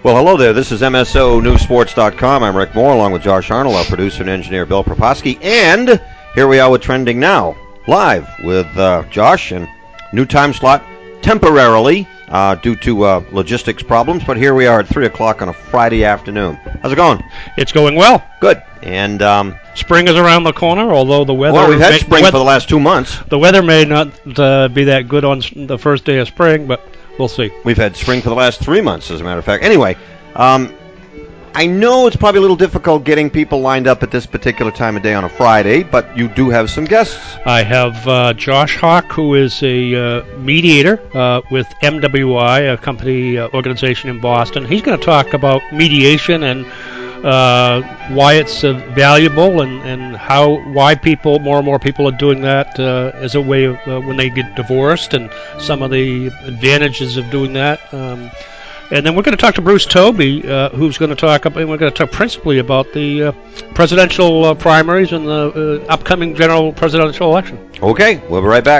Well, hello there. This is MSONewsSports.com. I'm Rick Moore, along with Josh Arnold, our producer and engineer Bill Proposky. And here we are with Trending Now, live with Josh, and new time slot temporarily due to logistics problems. But here we are at 3 o'clock on a Friday afternoon. How's it going? It's going well. Good. And spring is around the corner, although the weather... Well, we've had spring for the last 2 months. The weather may not be that good on the first day of spring, but we'll see. We've had spring for the last 3 months, as a matter of fact. Anyway, I know it's probably a little difficult getting people lined up at this particular time of day on a Friday, but you do have some guests. I have Josh Hawk, who is a mediator with MWI, a company organization in Boston. He's going to talk about mediation and why it's valuable and why more and more people are doing that as a way of when they get divorced and some of the advantages of doing that. And then we're going to talk to Bruce Toby, who's going to talk about, and we're going to talk principally about the presidential primaries and the upcoming general presidential election. Okay, we'll be right back.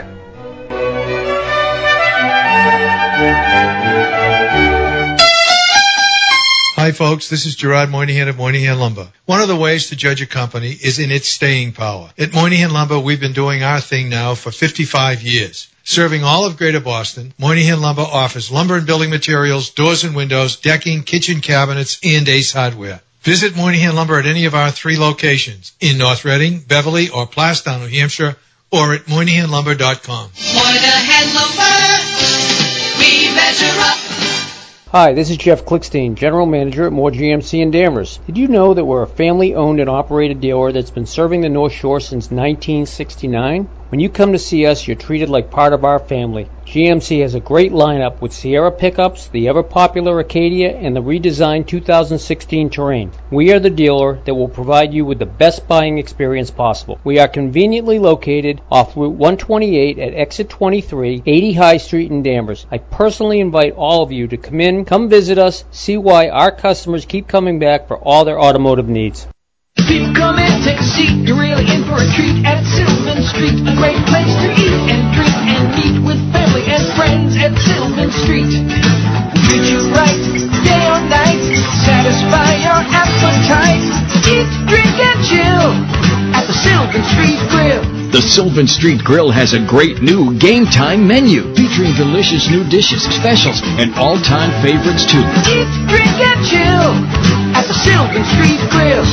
Hi, folks. This is Gerard Moynihan of Moynihan Lumber. One of the ways to judge a company is in its staying power. At Moynihan Lumber, we've been doing our thing now for 55 years. Serving all of Greater Boston, Moynihan Lumber offers lumber and building materials, doors and windows, decking, kitchen cabinets, and Ace Hardware. Visit Moynihan Lumber at any of our 3 locations in North Reading, Beverly, or Plastown, New Hampshire, or at MoynihanLumber.com. Moynihan Lumber, we measure up. Hi, this is Jeff Klickstein, General Manager at Moore GMC in Danvers. Did you know that we're a family-owned and operated dealer that's been serving the North Shore since 1969? When you come to see us, you're treated like part of our family. GMC has a great lineup with Sierra pickups, the ever-popular Acadia, and the redesigned 2016 Terrain. We are the dealer that will provide you with the best buying experience possible. We are conveniently located off Route 128 at Exit 23, 80 High Street in Danvers. I personally invite all of you to come visit us, see why our customers keep coming back for all their automotive needs. People come in, take a seat, you're really in for a treat at Sylvan Street. A great place to eat and drink and meet with family and friends at Sylvan Street. Treat you right, day or night, satisfy your appetite. Eat, drink, and chill at the Sylvan Street Grill. The Sylvan Street Grill has a great new game time menu featuring delicious new dishes, specials, and all-time favorites too. Eat, drink, and chill at the Sylvan Street Grill.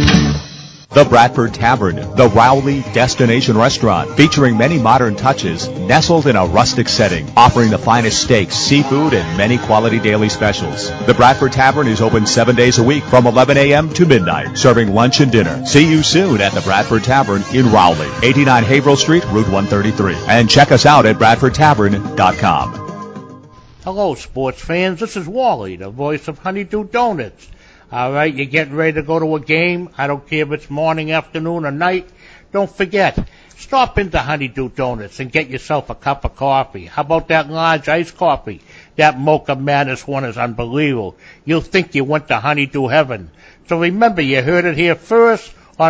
The Bradford Tavern, the Rowley Destination Restaurant, featuring many modern touches, nestled in a rustic setting, offering the finest steaks, seafood, and many quality daily specials. The Bradford Tavern is open 7 days a week from 11 a.m. to midnight, serving lunch and dinner. See you soon at the Bradford Tavern in Rowley, 89 Haverhill Street, Route 133. And check us out at BradfordTavern.com. Hello, sports fans. This is Wally, the voice of Honeydew Donuts. All right, you're getting ready to go to a game. I don't care if it's morning, afternoon, or night. Don't forget, stop into Honeydew Donuts and get yourself a cup of coffee. How about that large iced coffee? That Mocha Madness one is unbelievable. You'll think you went to Honeydew Heaven. So remember, you heard it here first on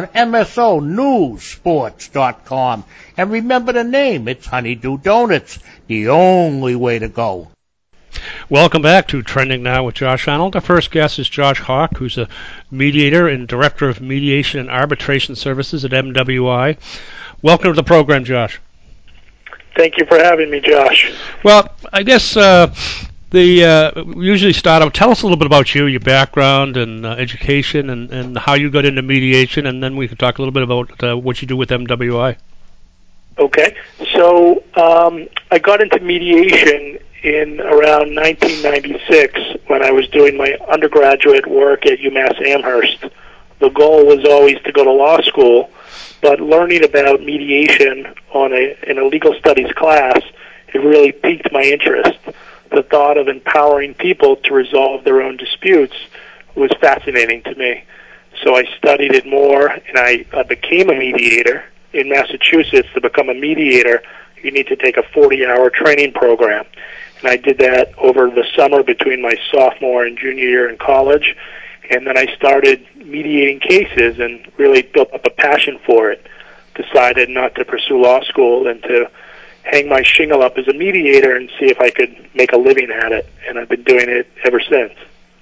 MSONewsSports.com. And remember the name. It's Honeydew Donuts, the only way to go. Welcome back to Trending Now with Josh Arnold. Our first guest is Josh Hawk, who's a mediator and director of mediation and arbitration services at MWI. Welcome to the program, Josh. Thank you for having me, Josh. Well, I guess we usually start out. Tell us a little bit about you, your background and education, and how you got into mediation, and then we can talk a little bit about what you do with MWI. Okay. So I got into mediation in around 1996 when I was doing my undergraduate work at UMass Amherst. The goal was always to go to law school, but learning about mediation in a legal studies class, it really piqued my interest. The thought of empowering people to resolve their own disputes was fascinating to me. So I studied it more, and I became a mediator. In Massachusetts, to become a mediator, you need to take a 40-hour training program. And I did that over the summer between my sophomore and junior year in college. And then I started mediating cases and really built up a passion for it. Decided not to pursue law school and to hang my shingle up as a mediator and see if I could make a living at it. And I've been doing it ever since.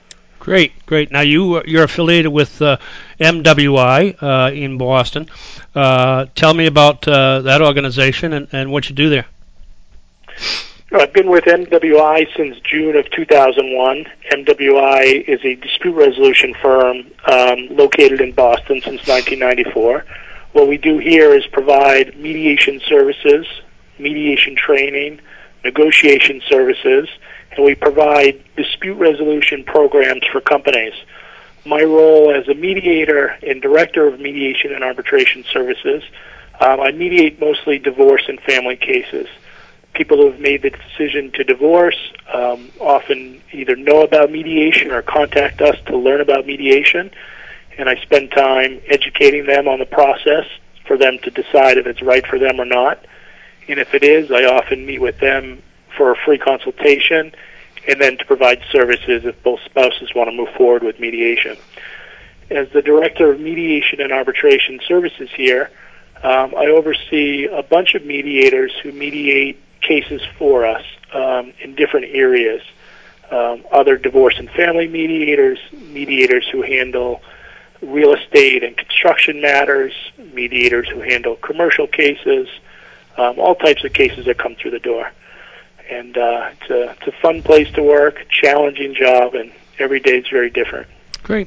Great. Now you're affiliated with MWI in Boston. Tell me about that organization and what you do there. I've been with MWI since June of 2001. MWI is a dispute resolution firm located in Boston since 1994. What we do here is provide mediation services, mediation training, negotiation services, and we provide dispute resolution programs for companies. My role as a mediator and director of mediation and arbitration services, I mediate mostly divorce and family cases. People who have made the decision to divorce often either know about mediation or contact us to learn about mediation, and I spend time educating them on the process for them to decide if it's right for them or not. And if it is, I often meet with them for a free consultation and then to provide services if both spouses want to move forward with mediation. As the Director of Mediation and Arbitration Services here, I oversee a bunch of mediators who mediate cases for us in different areas. Other divorce and family mediators, mediators who handle real estate and construction matters, mediators who handle commercial cases, all types of cases that come through the door. And it's a fun place to work, challenging job, and every day it's very different. Great.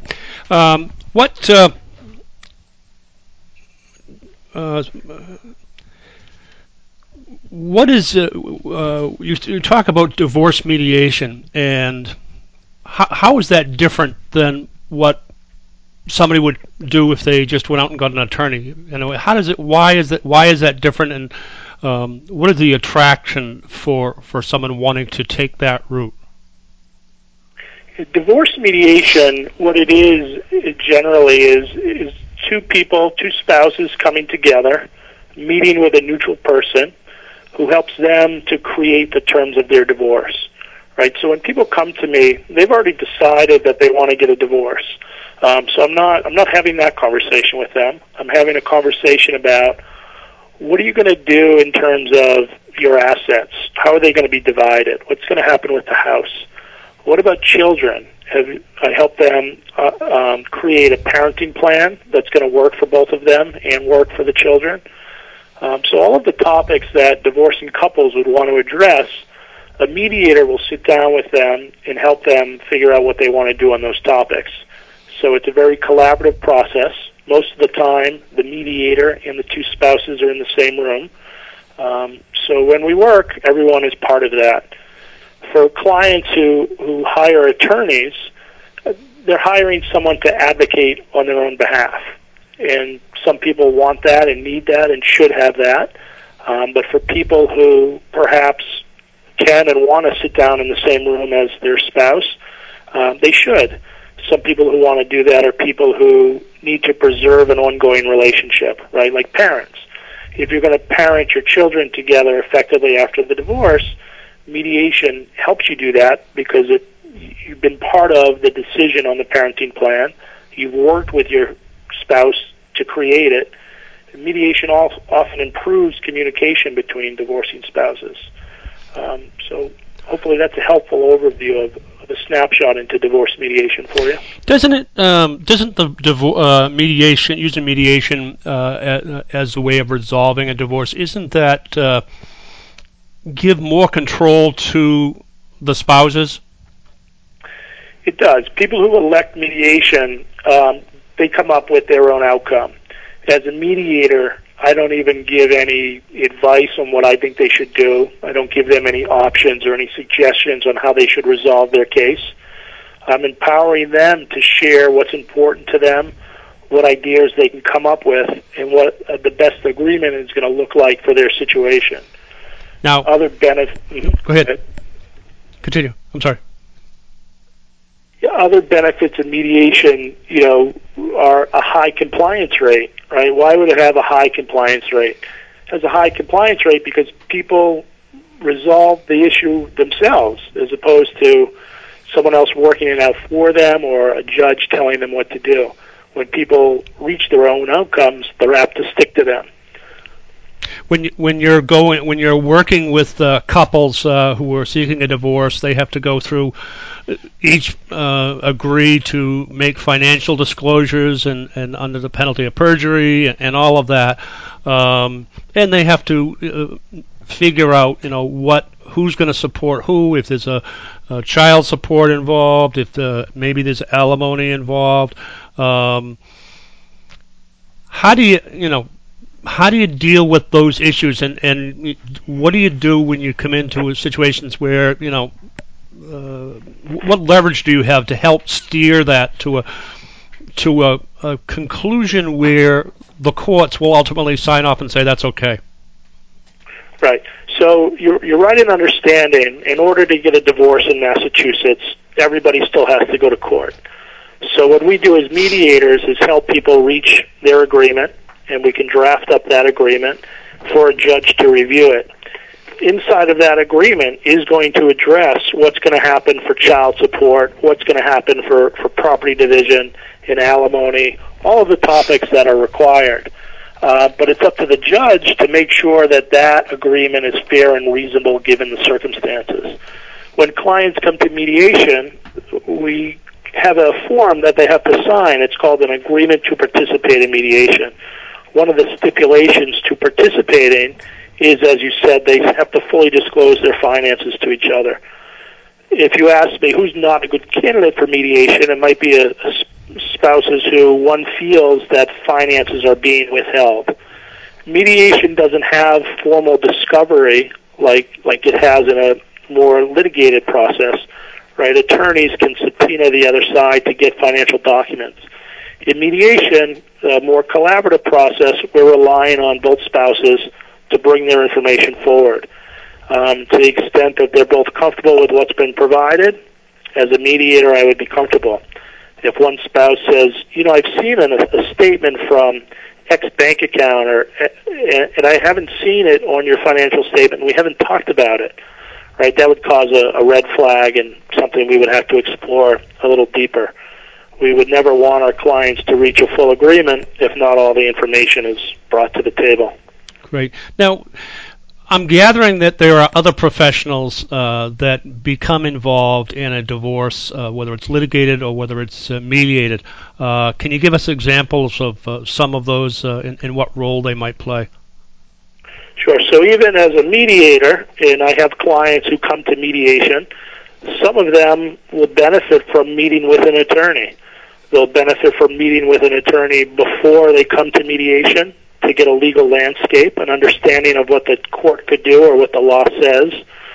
What is you talk about divorce mediation, and how is that different than what somebody would do if they just went out and got an attorney? How does it? Why is that different? And what is the attraction for someone wanting to take that route? Divorce mediation, what it is, it generally is two people, two spouses coming together, meeting with a neutral person who helps them to create the terms of their divorce. Right? So when people come to me, they've already decided that they want to get a divorce. So I'm not having that conversation with them. I'm having a conversation about what are you going to do in terms of your assets? How are they going to be divided? What's going to happen with the house? What about children? I help them create a parenting plan that's going to work for both of them and work for the children. So all of the topics that divorcing couples would want to address, a mediator will sit down with them and help them figure out what they want to do on those topics. So it's a very collaborative process. Most of the time, the mediator and the two spouses are in the same room. So when we work, everyone is part of that. For clients who hire attorneys, they're hiring someone to advocate on their own behalf. And some people want that and need that and should have that. But for people who perhaps can and want to sit down in the same room as their spouse, they should. Some people who want to do that are people who need to preserve an ongoing relationship, right? Like parents. If you're going to parent your children together effectively after the divorce, mediation helps you do that because you've been part of the decision on the parenting plan. You've worked with your spouse to create it. And mediation often improves communication between divorcing spouses. So hopefully that's a helpful overview of a snapshot into divorce mediation for you. Doesn't the mediation, using mediation as a way of resolving a divorce, isn't that give more control to the spouses? It does. People who elect mediation, they come up with their own outcome. As a mediator, I don't even give any advice on what I think they should do. I don't give them any options or any suggestions on how they should resolve their case. I'm empowering them to share what's important to them, what ideas they can come up with, and what the best agreement is going to look like for their situation. Now, other benefits. Go ahead. Continue. I'm sorry. Other benefits of mediation, are a high compliance rate, right? Why would it have a high compliance rate? It has a high compliance rate because people resolve the issue themselves as opposed to someone else working it out for them or a judge telling them what to do. When people reach their own outcomes, they're apt to stick to them. when you're working with couples who are seeking a divorce, they have to go through each agree to make financial disclosures and under the penalty of perjury and all of that, and they have to figure out who's going to support who, if there's a child support involved, if maybe there's alimony involved. How do you deal with those issues, and what do you do when you come into situations where what leverage do you have to help steer that to a conclusion where the courts will ultimately sign off and say that's okay? Right. So you're right in understanding, in order to get a divorce in Massachusetts, everybody still has to go to court. So what we do as mediators is help people reach their agreement, and we can draft up that agreement for a judge to review it. Inside of that agreement is going to address what's going to happen for child support, what's going to happen for property division and alimony, all of the topics that are required. But it's up to the judge to make sure that that agreement is fair and reasonable given the circumstances. When clients come to mediation, we have a form that they have to sign. It's called an agreement to participate in mediation. One of the stipulations to participating is, as you said, they have to fully disclose their finances to each other. If you ask me who's not a good candidate for mediation, it might be spouses who one feels that finances are being withheld. Mediation doesn't have formal discovery like it has in a more litigated process, right? Attorneys can subpoena the other side to get financial documents. In mediation, a more collaborative process, we're relying on both spouses to bring their information forward. To the extent that they're both comfortable with what's been provided, as a mediator, I would be comfortable. If one spouse says, I've seen a statement from X bank account, and I haven't seen it on your financial statement, we haven't talked about it, right? That would cause a red flag and something we would have to explore a little deeper. We would never want our clients to reach a full agreement if not all the information is brought to the table. Great. Now, I'm gathering that there are other professionals that become involved in a divorce, whether it's litigated or whether it's mediated. Can you give us examples of some of those and what role they might play? Sure. So even as a mediator, and I have clients who come to mediation, some of them will benefit from meeting with an attorney. They'll benefit from meeting with an attorney before they come to mediation to get a legal landscape, an understanding of what the court could do or what the law says.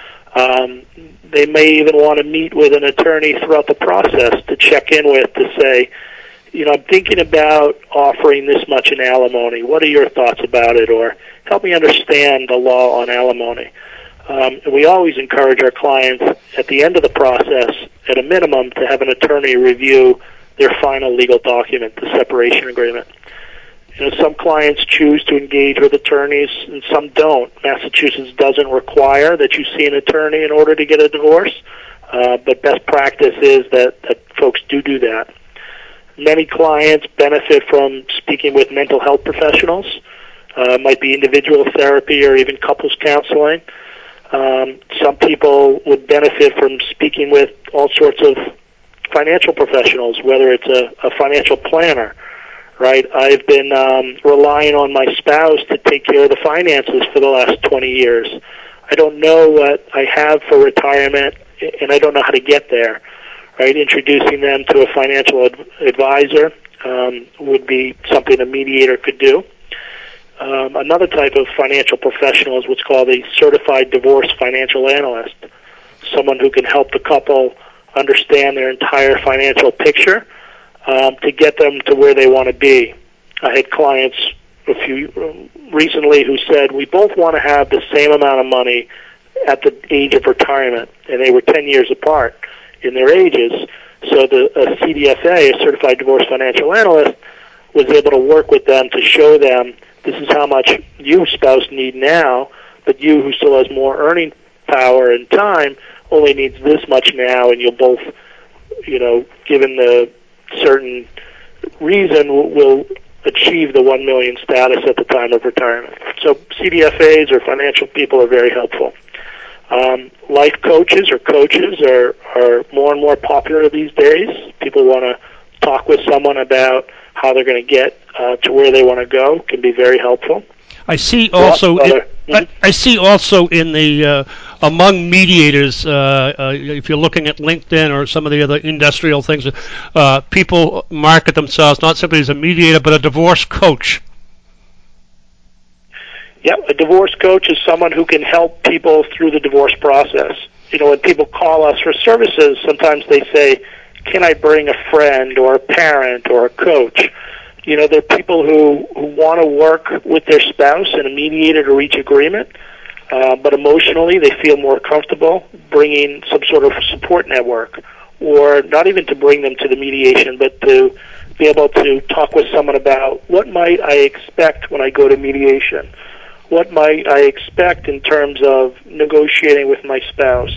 They may even want to meet with an attorney throughout the process to check in with, to say, I'm thinking about offering this much in alimony. What are your thoughts about it? Or help me understand the law on alimony. We always encourage our clients at the end of the process, at a minimum, to have an attorney review their final legal document, the separation agreement. Some clients choose to engage with attorneys and some don't. Massachusetts doesn't require that you see an attorney in order to get a divorce, but best practice is that folks do that. Many clients benefit from speaking with mental health professionals. Might be individual therapy or even couples counseling. Some people would benefit from speaking with all sorts of financial professionals, whether it's a financial planner, right? I've been relying on my spouse to take care of the finances for the last 20 years. I don't know what I have for retirement, and I don't know how to get there, right? Introducing them to a financial advisor would be something a mediator could do. Another type of financial professional is what's called a certified divorce financial analyst, someone who can help the couple understand their entire financial picture to get them to where they want to be. I had clients recently who said, we both want to have the same amount of money at the age of retirement, and they were 10 years apart in their ages. So a CDFA, a Certified Divorce Financial Analyst, was able to work with them to show them this is how much you, spouse, need now, but you, who still has more earning power and time, only needs this much now, and you'll both, given the certain reason, will achieve the 1 million status at the time of retirement. So CDFAs or financial people are very helpful. Life coaches or coaches are more and more popular these days. People want to talk with someone about how they're going to get to where they want to go. Can be very helpful. I see also. I see also in the among mediators, if you're looking at LinkedIn or some of the other industrial things, people market themselves not simply as a mediator but a divorce coach. Yeah, a divorce coach is someone who can help people through the divorce process. You know, when people call us for services, sometimes they say, "Can I bring a friend or a parent or a coach?" You know, they're people who want to work with their spouse and a mediator to reach agreement, but emotionally they feel more comfortable bringing some sort of support network, or not even to bring them to the mediation, but to be able to talk with someone about what might I expect when I go to mediation. What might I expect in terms of negotiating with my spouse?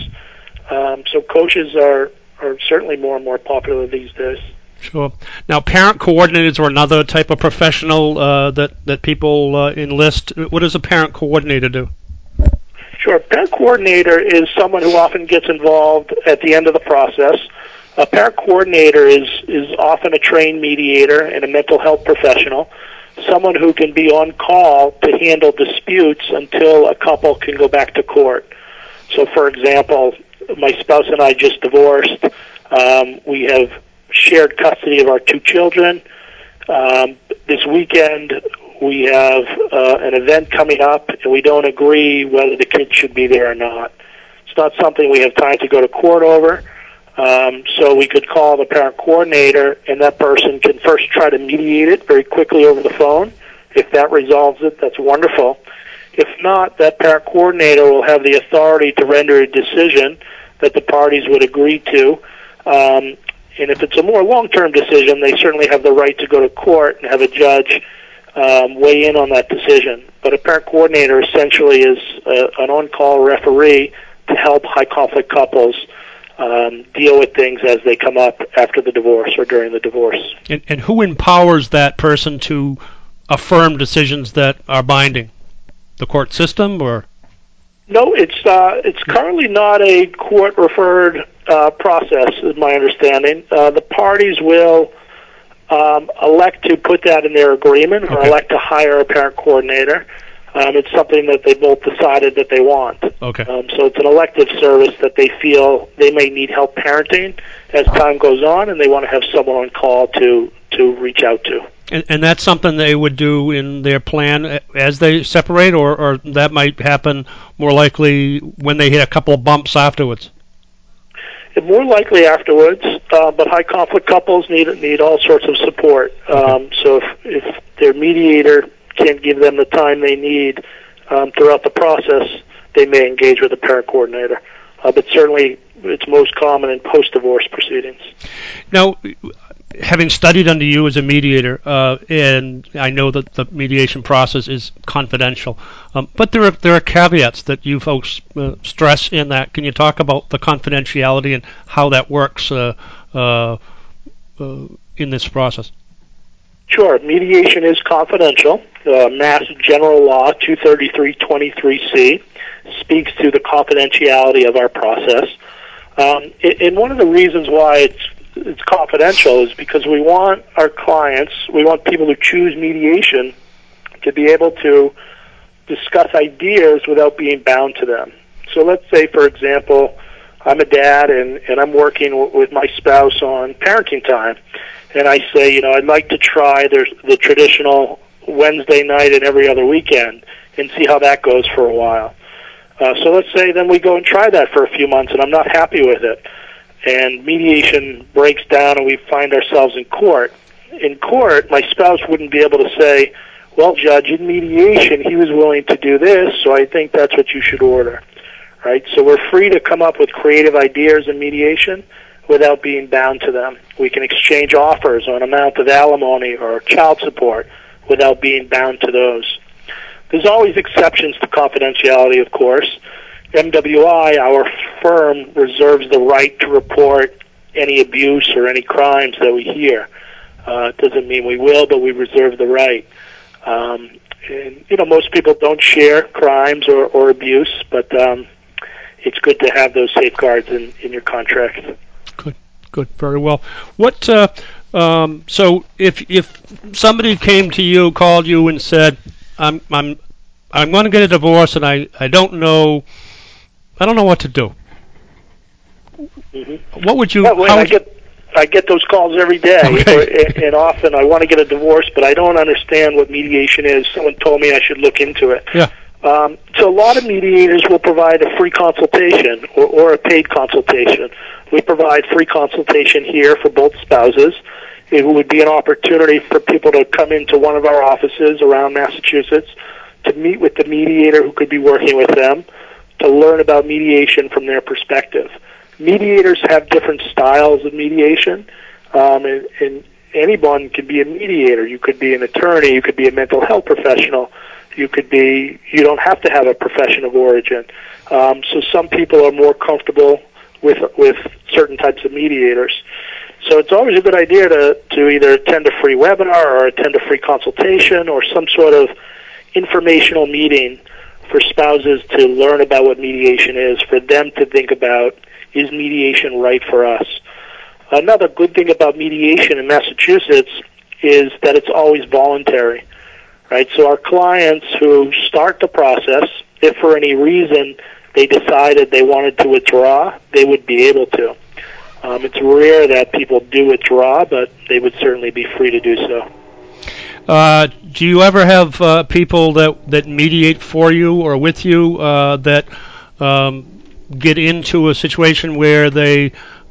So coaches are certainly more and more popular these days. Sure. Now, parent coordinators are another type of professional that people enlist. What does a parent coordinator do? Sure. Parent coordinator is someone who often gets involved at the end of the process. A parent coordinator is often a trained mediator and a mental health professional, someone who can be on call to handle disputes until a couple can go back to court. So, for example, my spouse and I just divorced. We have shared custody of our 2 children. This weekend, we have an event coming up, and we don't agree whether the kids should be there or not. It's not something we have time to go to court over. So we could call the parent coordinator, and that person can first try to mediate it very quickly over the phone. If that resolves it, that's wonderful. If not, that parent coordinator will have the authority to render a decision that the parties would agree to. And if it's a more long-term decision, they certainly have the right to go to court and have a judge weigh in on that decision. But a parent coordinator essentially is an on-call referee to help high-conflict couples deal with things as they come up after the divorce or during the divorce. And who empowers that person to affirm decisions that are binding? The court system, or? No, it's currently not a court-referred process, is my understanding. The parties will elect to put that in their agreement or elect to hire a parent coordinator. It's something that they both decided that they want. Okay. So it's an elective service that they feel they may need help parenting as time goes on, and they want to have someone on call to reach out to. And that's something they would do in their plan as they separate, or that might happen more likely when they hit a couple of bumps afterwards? More likely afterwards, but high conflict couples need all sorts of support. So if their mediator can't give them the time they need throughout the process, they may engage with a parent coordinator. But certainly it's most common in post-divorce proceedings. Now, having studied under you as a mediator, and I know that the mediation process is confidential, but there are caveats that you folks stress in that. Can you talk about the confidentiality and how that works in this process? Sure. Mediation is confidential. Mass General Law 233-23C speaks to the confidentiality of our process. And one of the reasons why it's confidential is because we want our clients, we want people who choose mediation to be able to discuss ideas without being bound to them. So let's say, for example, I'm a dad and I'm working with my spouse on parenting time, and I say, I'd like to try the traditional Wednesday night and every other weekend and see how that goes for a while. So let's say then we go and try that for a few months, and I'm not happy with it, and mediation breaks down and we find ourselves in court. In court, my spouse wouldn't be able to say, well, Judge, in mediation, he was willing to do this, so I think that's what you should order. Right? So we're free to come up with creative ideas in mediation without being bound to them. We can exchange offers on amount of alimony or child support without being bound to those. There's always exceptions to confidentiality, of course. MWI, our firm, reserves the right to report any abuse or any crimes that we hear. Doesn't mean we will, but we reserve the right. And most people don't share crimes or abuse, but it's good to have those safeguards in your contract. Good, very well. What? So if somebody came to you, called you, and said, "I'm going to get a divorce, and I don't know what to do." Mm-hmm. What would you? I get those calls every day, okay. and often I want to get a divorce, but I don't understand what mediation is. Someone told me I should look into it. Yeah. So a lot of mediators will provide a free consultation or a paid consultation. We provide free consultation here for both spouses. It would be an opportunity for people to come into one of our offices around Massachusetts to meet with the mediator who could be working with them, to learn about mediation from their perspective. Mediators have different styles of mediation, and anyone can be a mediator. You could be an attorney, you could be a mental health professional, you don't have to have a profession of origin. So some people are more comfortable with certain types of mediators. So it's always a good idea to either attend a free webinar or attend a free consultation or some sort of informational meeting for spouses to learn about what mediation is, for them to think about, is mediation right for us? Another good thing about mediation in Massachusetts is that it's always voluntary, right? So our clients who start the process, if for any reason they decided they wanted to withdraw, they would be able to. It's rare that people do withdraw, but they would certainly be free to do so. Do you ever have people that mediate for you or with you that get into a situation where they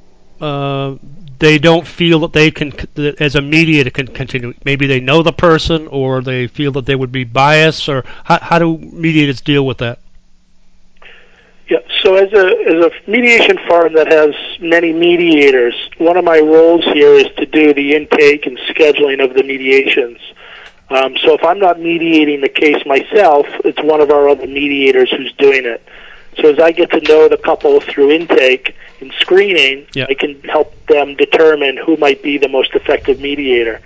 don't feel that they can, as a mediator, can continue? Maybe they know the person, or they feel that they would be biased, or how do mediators deal with that? Yeah, so as a mediation firm that has many mediators, one of my roles here is to do the intake and scheduling of the mediations. So if I'm not mediating the case myself, it's one of our other mediators who's doing it. So as I get to know the couple through intake and screening, I can help them determine who might be the most effective mediator.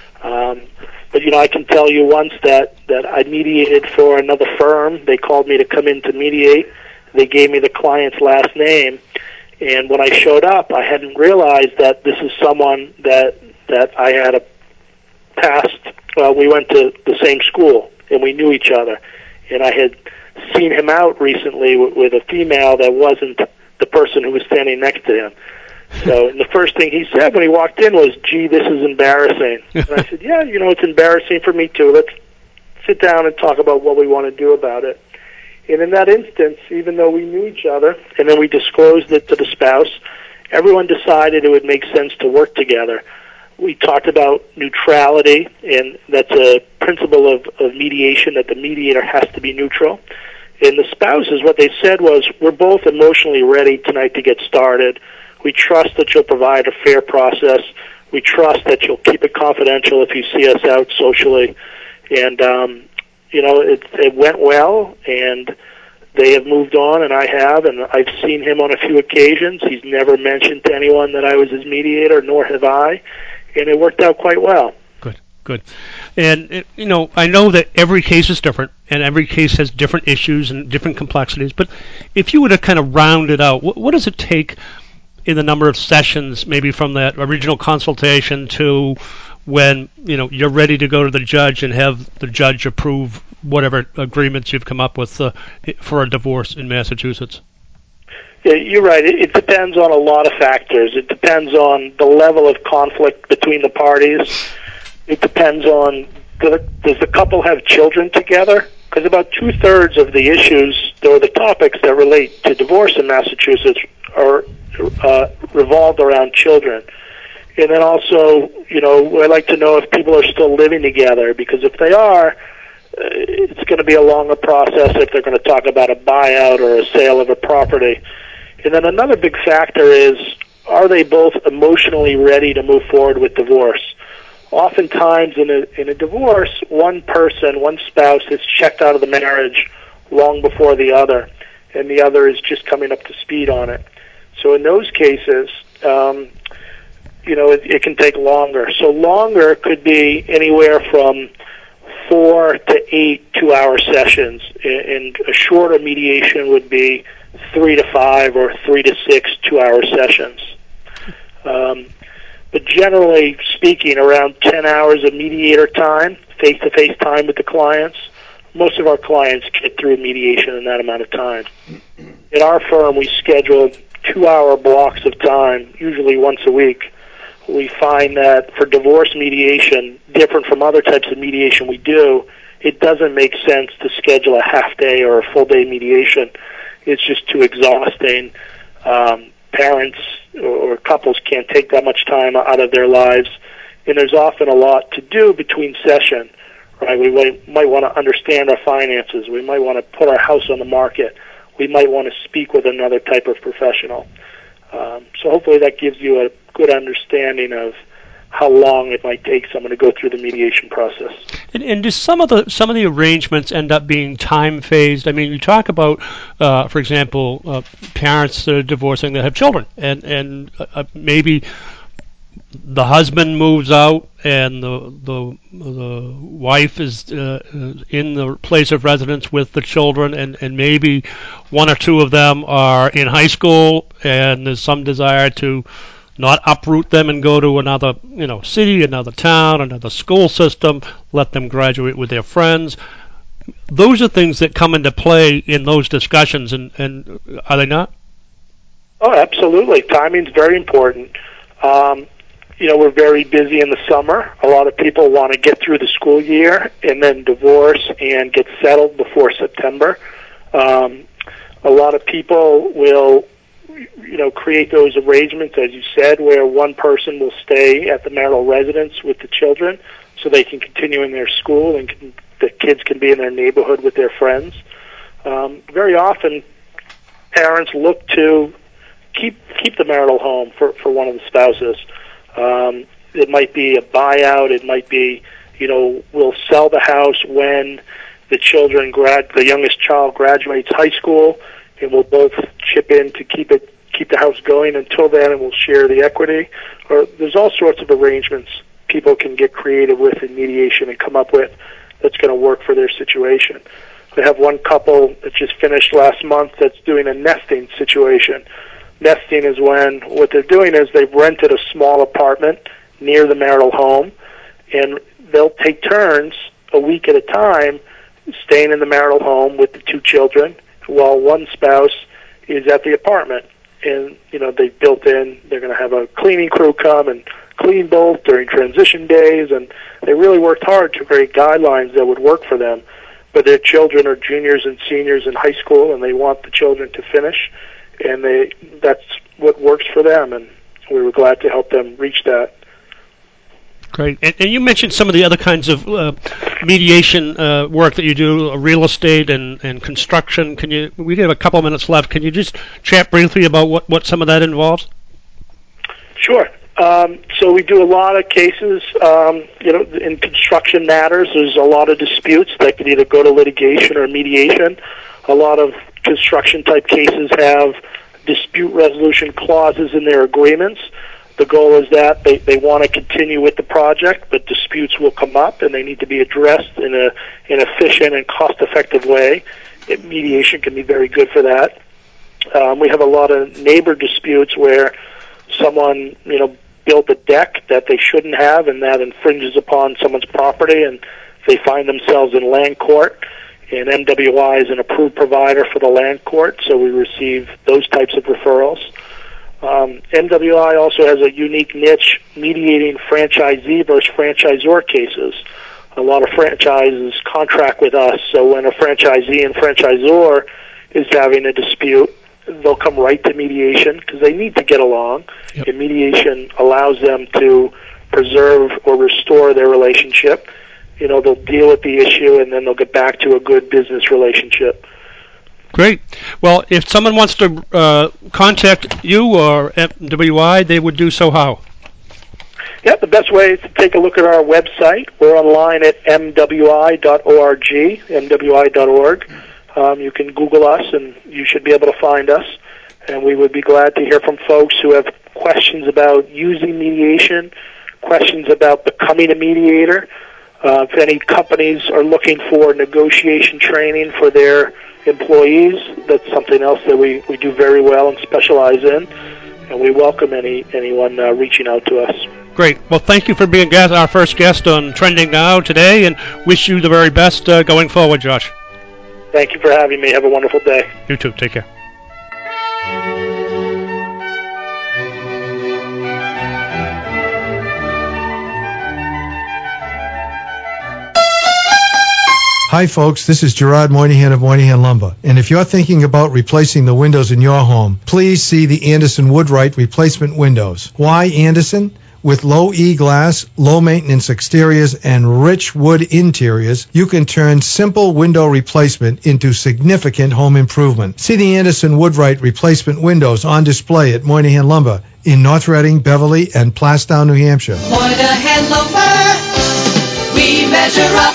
But I can tell you once that I mediated for another firm. They called me to come in to mediate. They gave me the client's last name, and when I showed up, I hadn't realized that this is someone that I had a past. We went to the same school, and we knew each other, and I had seen him out recently with a female that wasn't the person who was standing next to him. So the first thing he said when he walked in was, "Gee, this is embarrassing." And I said, "Yeah, it's embarrassing for me too. Let's sit down and talk about what we want to do about it." And in that instance, even though we knew each other, and then we disclosed it to the spouse, everyone decided it would make sense to work together. We talked about neutrality, and that's a principle of mediation, that the mediator has to be neutral. And the spouses, what they said was, "We're both emotionally ready tonight to get started. We trust that you'll provide a fair process. We trust that you'll keep it confidential if you see us out socially." And it went well, and they have moved on, and I have, and I've seen him on a few occasions. He's never mentioned to anyone that I was his mediator, nor have I, and it worked out quite well. Good. And, I know that every case is different, and every case has different issues and different complexities, but if you were to kind of round it out, what does it take in the number of sessions, maybe from that original consultation to when you're ready to go to the judge and have the judge approve whatever agreements you've come up with for a divorce in Massachusetts? Yeah, you're right. It depends on a lot of factors. It depends on the level of conflict between the parties. It depends on, does the couple have children together? Because about 2/3 of the issues or the topics that relate to divorce in Massachusetts are revolved around children. And then also, I'd like to know if people are still living together, because if they are, it's going to be a longer process if they're going to talk about a buyout or a sale of a property. And then another big factor is, are they both emotionally ready to move forward with divorce? Oftentimes in a divorce, one spouse is checked out of the marriage long before the other, and the other is just coming up to speed on it. So in those cases, it can take longer. So longer could be anywhere from 4 to 8 2-hour sessions, and a shorter mediation would be 3 to 5 or 3 to 6 2-hour sessions. But generally speaking, around 10 hours of mediator time, face-to-face time with the clients. Most of our clients get through mediation in that amount of time. At our firm, we schedule 2-hour blocks of time, usually once a week. We find that for divorce mediation, different from other types of mediation we do, it doesn't make sense to schedule a half-day or a full-day mediation. It's just too exhausting. Parents or couples can't take that much time out of their lives, and there's often a lot to do between session. Right? We might want to understand our finances. We might want to put our house on the market. We might want to speak with another type of professional. So hopefully that gives you a good understanding of how long it might take someone to go through the mediation process. And do some of the arrangements end up being time phased? I mean, you talk about, for example, parents that are divorcing that have children, and maybe the husband moves out and the wife is in the place of residence with the children, and maybe one or two of them are in high school, and there's some desire to not uproot them and go to another city, another town, another school system, let them graduate with their friends. Those are things that come into play in those discussions, and are they not? Oh, absolutely. Timing's very important. We're very busy in the summer. A lot of people want to get through the school year and then divorce and get settled before September. A lot of people will, create those arrangements, as you said, where one person will stay at the marital residence with the children so they can continue in their school and the kids can be in their neighborhood with their friends. Very often, parents look to keep the marital home for one of the spouses. It might be a buyout. It might be, we'll sell the house when the youngest child graduates high school, and we'll both chip in to keep the house going until then, and we'll share the equity. Or there's all sorts of arrangements people can get creative with in mediation and come up with that's going to work for their situation. We have one couple that just finished last month that's doing a nesting situation. Nesting is when what they're doing is they've rented a small apartment near the marital home, and they'll take turns a week at a time staying in the marital home with the two children while one spouse is at the apartment. And, they've built in, they're going to have a cleaning crew come and clean both during transition days, and they really worked hard to create guidelines that would work for them. But their children are juniors and seniors in high school, and they want the children to finish, and that's what works for them, and we were glad to help them reach that. Great. And you mentioned some of the other kinds of mediation work that you do, real estate and construction. We have a couple of minutes left. Can you just chat briefly about what some of that involves? Sure. So we do a lot of cases, in construction matters. There's a lot of disputes that could either go to litigation or mediation. A lot of construction-type cases have dispute resolution clauses in their agreements. The goal is that they want to continue with the project, but disputes will come up, and they need to be addressed in an efficient and cost-effective way. Mediation can be very good for that. We have a lot of neighbor disputes where someone, built a deck that they shouldn't have, and that infringes upon someone's property, and they find themselves in land court. And MWI is an approved provider for the land court, so we receive those types of referrals. MWI also has a unique niche mediating franchisee versus franchisor cases. A lot of franchises contract with us, so when a franchisee and franchisor is having a dispute, they'll come right to mediation because they need to get along. Yep. And mediation allows them to preserve or restore their relationship. They'll deal with the issue, and then they'll get back to a good business relationship. Great. Well, if someone wants to contact you or MWI, they would do so how? Yeah, the best way is to take a look at our website. We're online at mwi.org, mwi.org. You can Google us, and you should be able to find us. and we would be glad to hear from folks who have questions about using mediation, questions about becoming a mediator. If any companies are looking for negotiation training for their employees, that's something else that we do very well and specialize in, and we welcome anyone reaching out to us. Great. Well, thank you for being our first guest on Trending Now today, and wish you the very best going forward, Josh. Thank you for having me. Have a wonderful day. You too. Take care. Hi folks, this is Gerard Moynihan of Moynihan Lumber. And if you're thinking about replacing the windows in your home, please see the Anderson Woodwright replacement windows. Why Anderson? With low E-glass, low maintenance exteriors, and rich wood interiors, you can turn simple window replacement into significant home improvement. See the Anderson Woodwright replacement windows on display at Moynihan Lumber in North Reading, Beverly, and Plastown, New Hampshire. Moynihan Lumber, we measure up.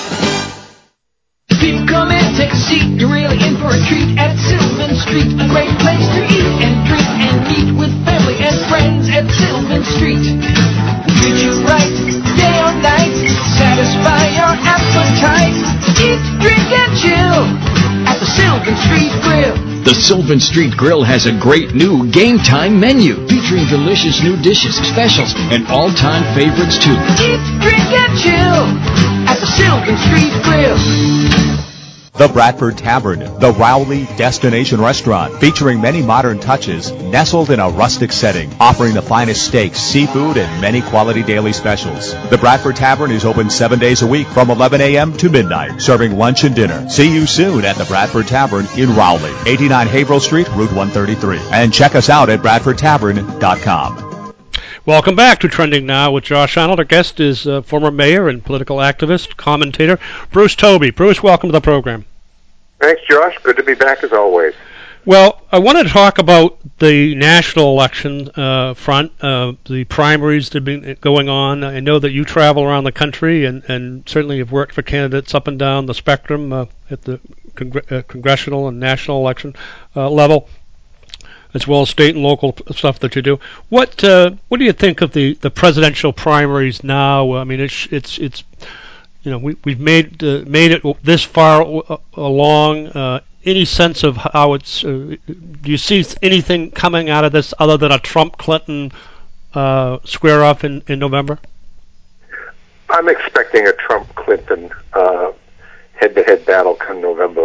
People come in, take a seat, you're really in for a treat at Sylvan Street, a great place to eat and drink and meet with family and friends at Sylvan Street. We'll treat you right, day or night, satisfy your appetite. Eat, drink, and chill at the Sylvan Street Grill. The Sylvan Street Grill has a great new game time menu featuring delicious new dishes, specials, and all-time favorites too. Eat, drink, and chill at the Sylvan Street Grill. The Bradford Tavern, the Rowley Destination Restaurant, featuring many modern touches, nestled in a rustic setting, offering the finest steaks, seafood, and many quality daily specials. The Bradford Tavern is open 7 days a week from 11 a.m. to midnight, serving lunch and dinner. See you soon at the Bradford Tavern in Rowley, 89 Haverhill Street, Route 133. And check us out at BradfordTavern.com. Welcome back to Trending Now with Josh Arnold. Our guest is former mayor and political activist, commentator, Bruce Toby. Bruce, welcome to the program. Thanks, Josh. Good to be back as always. Well, I wanted to talk about the national election front, the primaries that have been going on. I know that you travel around the country and certainly have worked for candidates up and down the spectrum at the congressional and national election level, as well as state and local stuff that you do. What do you think of the presidential primaries now? I mean, it's you know, we've made it this far along. Any sense of how it's? Do you see anything coming out of this other than a Trump-Clinton square off in November? I'm expecting a Trump-Clinton head-to-head battle come November.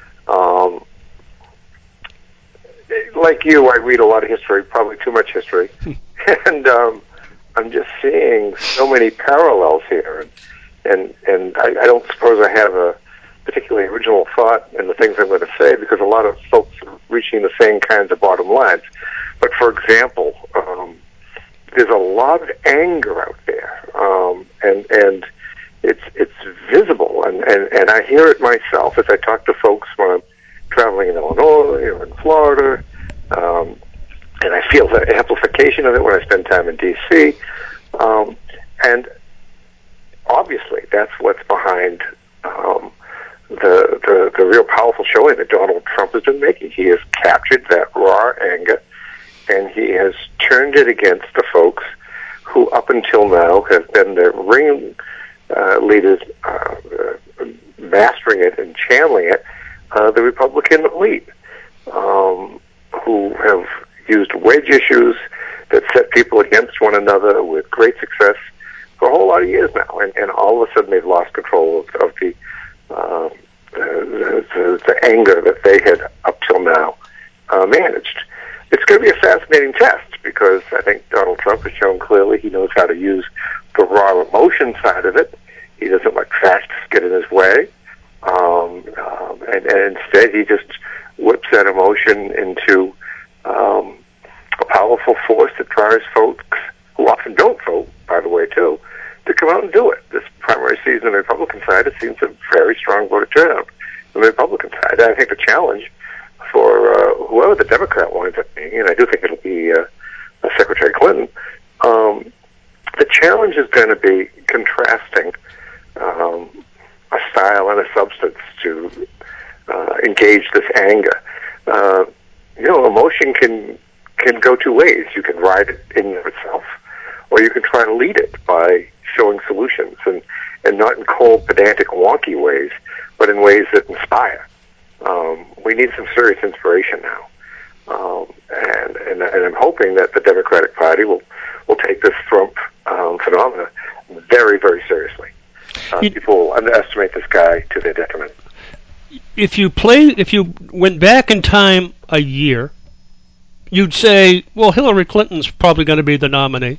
Like you, I read a lot of history, probably too much history, and I'm just seeing so many parallels here. And I don't suppose I have a particularly original thought in the things I'm going to say, because a lot of folks are reaching the same kinds of bottom lines. But for example, there's a lot of anger out there, and it's visible, and I hear it myself as I talk to folks when I'm traveling in Illinois or in Florida, and I feel the amplification of it when I spend time in D.C., and obviously that's what's behind the real powerful showing that Donald Trump has been making. He has captured that raw anger, and he has turned it against the folks who up until now have been the ring leaders mastering it and channeling it, the Republican elite, who have used wedge issues that set people against one another with great success for a whole lot of years now, and all of a sudden they've lost control of the anger that they had up till now managed. It's going to be a fascinating test, because I think Donald Trump has shown clearly he knows how to use the raw emotion side of it. He doesn't let facts get in his way, and instead he just whips that emotion into a powerful force that drives folks who often don't vote, by the way, too, to come out and do it. This primary season on the Republican side has seen some very strong voter turnout on the Republican side. I think the challenge for whoever the Democrat winds up being, and I do think it'll be Secretary Clinton, the challenge is going to be contrasting a style and a substance to engage this anger. motion can go two ways. You can ride it in and of itself, or you can try to lead it by showing solutions, and not in cold, pedantic, wonky ways, but in ways that inspire. We need some serious inspiration now. And I'm hoping that the Democratic Party will take this Trump phenomena very, very seriously. People underestimate this guy to their detriment. If you went back in time a year, you'd say, well, Hillary Clinton's probably going to be the nominee.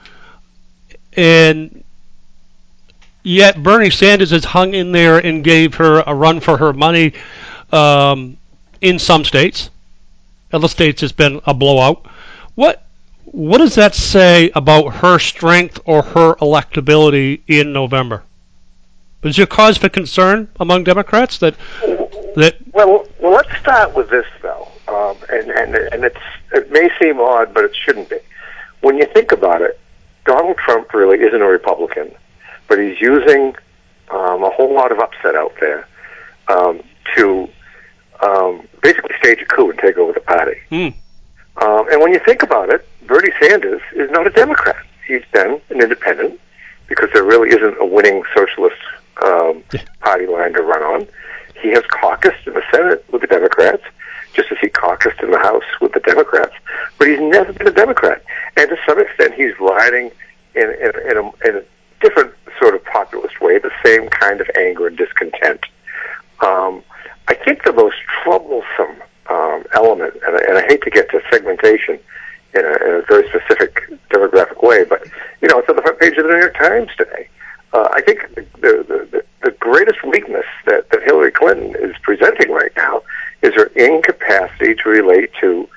And yet Bernie Sanders has hung in there and gave her a run for her money in some states. Other states has been a blowout. What does that say about her strength or her electability in November? Is there cause for concern among Democrats that? Well, let's start with this though, and it may seem odd, but it shouldn't be. When you think about it, Donald Trump really isn't a Republican, but he's using a whole lot of upset out there to basically stage a coup and take over the party. And when you think about it, Bernie Sanders is not a Democrat. He's been an independent because there really isn't a winning socialist party line to run on. He has caucused in the Senate with the Democrats, just as he caucused in the House with the Democrats. But he's never been a Democrat. And to some extent, he's riding in a different sort of populist way, the same kind of anger and discontent. I think the most troublesome element, and I hate to get to segmentation in a very specific demographic way, but it's on the front page of the New York Times today. I think the greatest weakness that Hillary Clinton is presenting right now is her incapacity to relate to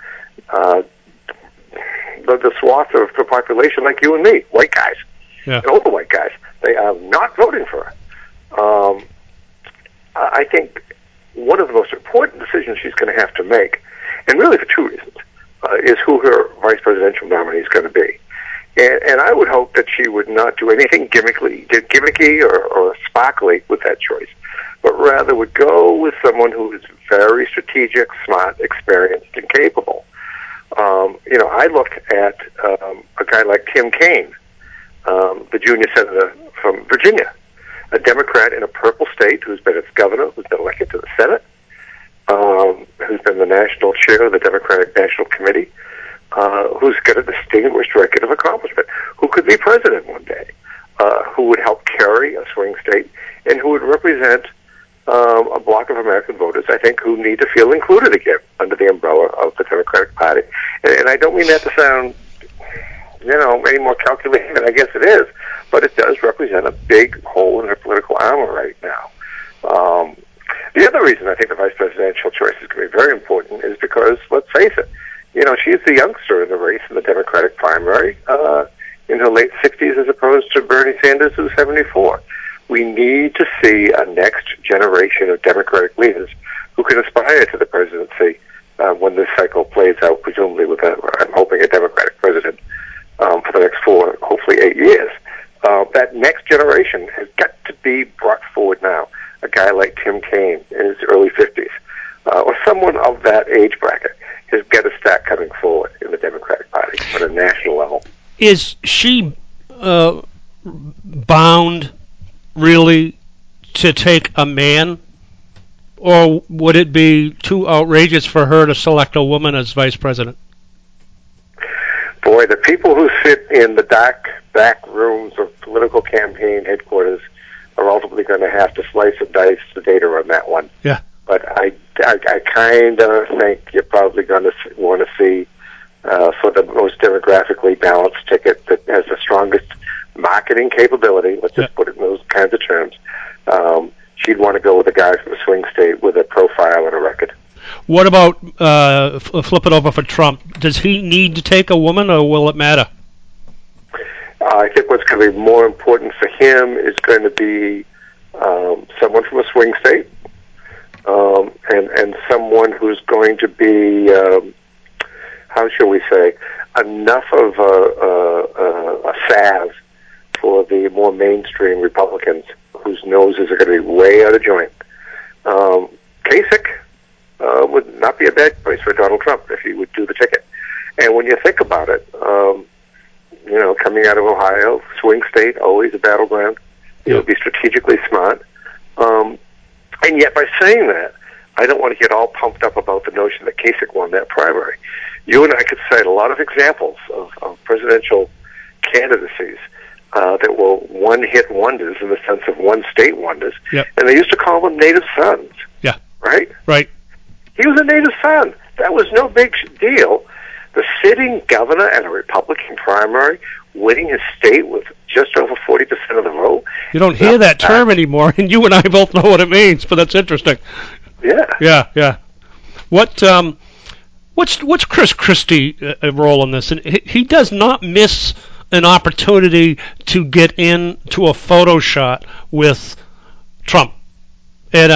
the swath of the population like you and me, white guys, and older white guys. They are not voting for her. I think one of the most important decisions she's going to have to make, and really for two reasons, is who her vice presidential nominee is going to be. And I would hope that she would not do anything gimmicky or sparkly with that choice, but rather would go with someone who is very strategic, smart, experienced, and capable. I looked at a guy like Tim Kaine, the junior senator from Virginia, a Democrat in a purple state who's been its governor, who's been elected to the Senate, who's been the national chair of the Democratic National Committee, who's got a distinguished record of accomplishment, who could be president one day, who would help carry a swing state, and who would represent a block of American voters, I think, who need to feel included again under the umbrella of the Democratic Party. And I don't mean that to sound, any more calculating than I guess it is, but it does represent a big hole in her political armor right now. The other reason I think the vice presidential choice is going to be very important is because, let's face it, she's the youngster in the race in the Democratic primary in her late 60s as opposed to Bernie Sanders, who's 74. We need to see a next generation of Democratic leaders who can aspire to the presidency when this cycle plays out, presumably with, I'm hoping, a Democratic president for the next 4, hopefully 8 years. That next generation has got to be brought forward now. A guy like Tim Kaine in his early 50s, or someone of that age bracket, has got to start coming forward in the Democratic Party on a national level. Is she bound, really, to take a man? Or would it be too outrageous for her to select a woman as vice president? Boy, the people who sit in the dark back rooms of political campaign headquarters are ultimately going to have to slice and dice the data on that one. Yeah. But I kind of think you're probably going to want to see for the most demographically balanced ticket that has the strongest marketing capability, let's just put it in those kinds of terms, she'd want to go with a guy from a swing state with a profile and a record. What about flip it over for Trump? Does he need to take a woman, or will it matter? I think what's going to be more important for him is going to be someone from a swing state, and someone who's going to be, how shall we say, enough of a salve for the more mainstream Republicans whose noses are going to be way out of joint. Kasich, would not be a bad choice for Donald Trump if he would do the ticket. And when you think about it, coming out of Ohio, swing state, always a battleground, it would be strategically smart. And yet by saying that, I don't want to get all pumped up about the notion that Kasich won that primary. You and I could cite a lot of examples of presidential candidacies that were one-hit wonders in the sense of one-state wonders. Yep. And they used to call them native sons. Yeah. Right? Right. He was a native son. That was no big deal. The sitting governor at a Republican primary, winning his state with just over 40% of the vote. You don't hear that term anymore, and you and I both know what it means, but that's interesting. Yeah. Yeah. What's Chris Christie's role in this? And he does not miss an opportunity to get into a photo shot with Trump. And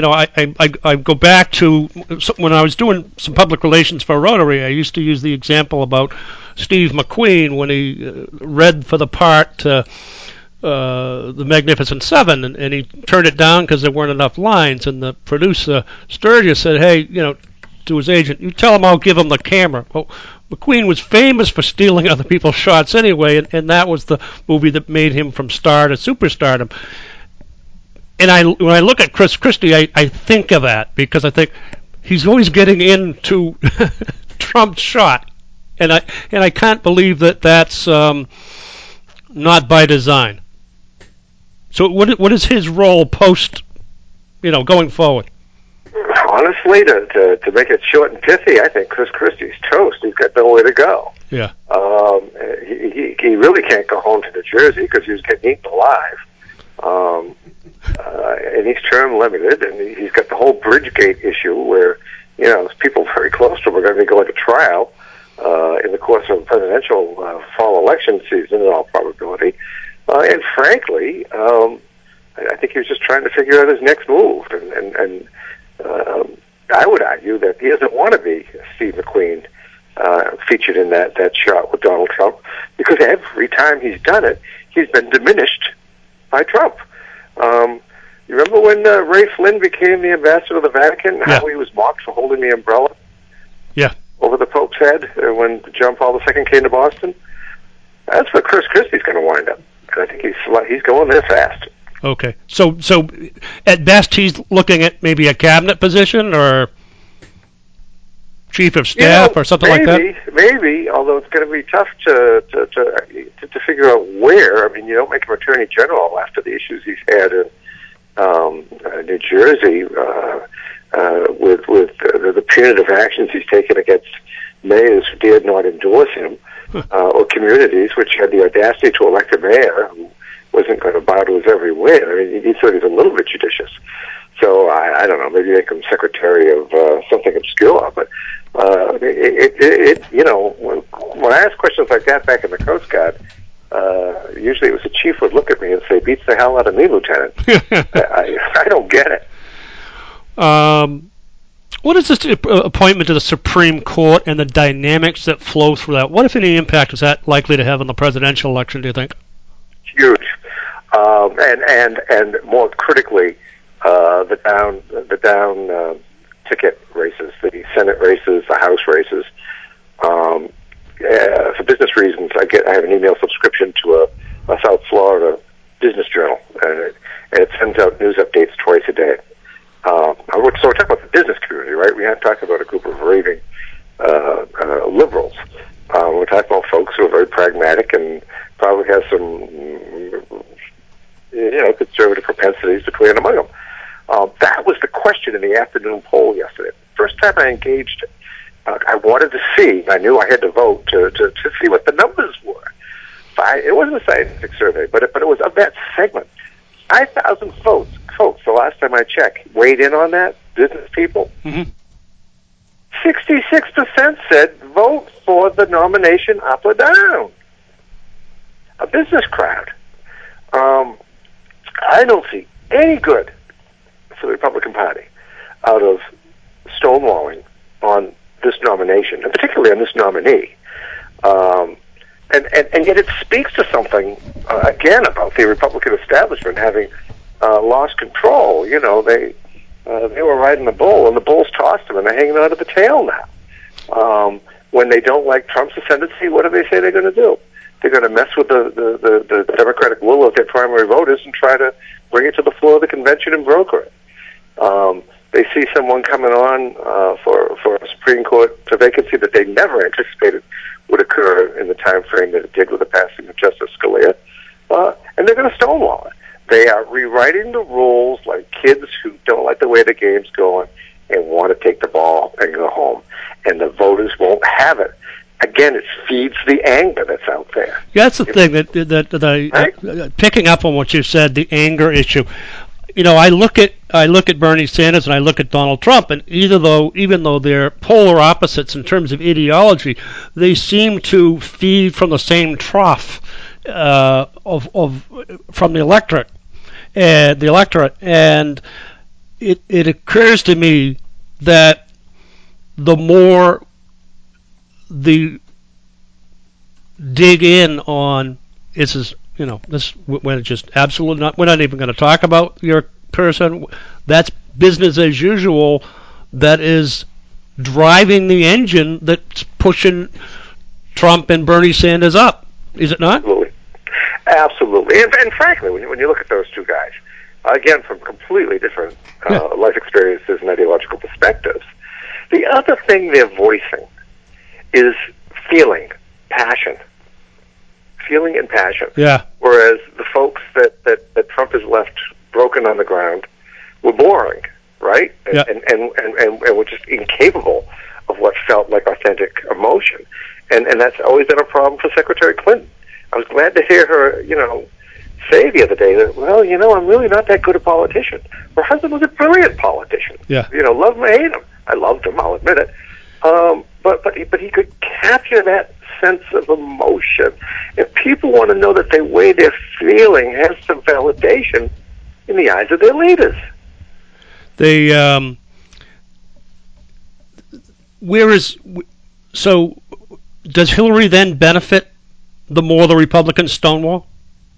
I go back to when I was doing some public relations for Rotary. I used to use the example about Steve McQueen when he read for the part The Magnificent Seven, and he turned it down because there weren't enough lines. And the producer Sturgis said, "Hey, to his agent, you tell him I'll give him the camera." Well, McQueen was famous for stealing other people's shots anyway, and that was the movie that made him from star to superstardom. And when I look at Chris Christie, I think of that because I think he's always getting into Trump's shot, and I can't believe that that's not by design. So what is his role post, going forward? Honestly, to make it short and pithy, I think Chris Christie's toast. He's got nowhere to go. Yeah. He really can't go home to New Jersey because he was getting eaten alive. And he's term limited, and he's got the whole Bridgegate issue where, people very close to him are going to be going to trial in the course of a presidential fall election season in all probability. And frankly, I think he was just trying to figure out his next move. And I would argue that he doesn't want to be Steve McQueen featured in that shot with Donald Trump, because every time he's done it, he's been diminished by Trump. You remember when Ray Flynn became the ambassador of the Vatican, how he was mocked for holding the umbrella over the Pope's head when John Paul II came to Boston? That's where Chris Christie's going to wind up. And I think he's going there fast. Okay. So at best, he's looking at maybe a cabinet position or chief of staff or something like that? Maybe, although it's going to be tough to figure out where. I mean, you don't make him attorney general after the issues he's had in New Jersey with the punitive actions he's taken against mayors who dared not endorse him, or communities which had the audacity to elect a mayor who wasn't going to bow to his every win. I mean, he thought he was a little bit judicious. So I don't know, maybe make him secretary of something obscure. But when I ask questions like that back in the Coast Guard, usually it was the chief would look at me and say, "Beats the hell out of me, Lieutenant." I don't get it. What is this appointment to the Supreme Court and the dynamics that flow through that? What, if any, impact is that likely to have on the presidential election, do you think? Huge. And more critically, the down ticket races, the Senate races, the House races. For business reasons, I have an email subscription to a South Florida business journal, and it sends out news updates twice a day. So we're talking about the business community, right? We aren't talking about a group of raving liberals. We're talking about folks who are very pragmatic and probably have some conservative propensities between among them. That was the question in the afternoon poll yesterday. First time I engaged it, I wanted to see. I knew I had to vote to see what the numbers were. It wasn't a scientific survey, but it was of that segment. 5,000 folks, the last time I checked, weighed in on that. Business people. 66% said vote for the nomination up or down. A business crowd. I don't see any good for the Republican Party out of stonewalling on this nomination, and particularly on this nominee. And yet it speaks to something, again, about the Republican establishment having lost control. they were riding the bull, and the bulls tossed them, and they're hanging on to the tail now. When they don't like Trump's ascendancy, what do they say they're going to do? They're going to mess with the Democratic will of their primary voters and try to bring it to the floor of the convention and broker it. They see someone coming on for a Supreme Court vacancy that they never anticipated would occur in the time frame that it did with the passing of Justice Scalia, and they're going to stonewall it. They are rewriting the rules like kids who don't like the way the game's going and want to take the ball and go home, and the voters won't have it. Again, it feeds the anger that's out there. Yeah, that's the thing that picking up on what you said, the anger issue. You know, I look at Bernie Sanders and I look at Donald Trump, and even though they're polar opposites in terms of ideology, they seem to feed from the same trough from the electorate, and it occurs to me that the more the dig in on we're just absolutely not. We're not even going to talk about your person. That's business as usual. That is driving the engine that's pushing Trump and Bernie Sanders up. Is it not? Absolutely. And frankly, when you look at those two guys, again, from completely different life experiences and ideological perspectives, the other thing they're voicing is feeling, passion. Feeling and passion. Yeah. Whereas the folks that Trump has left broken on the ground were boring, right? Yeah. And were just incapable of what felt like authentic emotion. And that's always been a problem for Secretary Clinton. I was glad to hear her, say the other day that, I'm really not that good a politician. Her husband was a brilliant politician. Yeah. Love him or hate him. I loved him, I'll admit it. But he could capture that sense of emotion. If people want to know that the way they're feeling has some validation in the eyes of their leaders. So does Hillary then benefit the more the Republicans stonewall?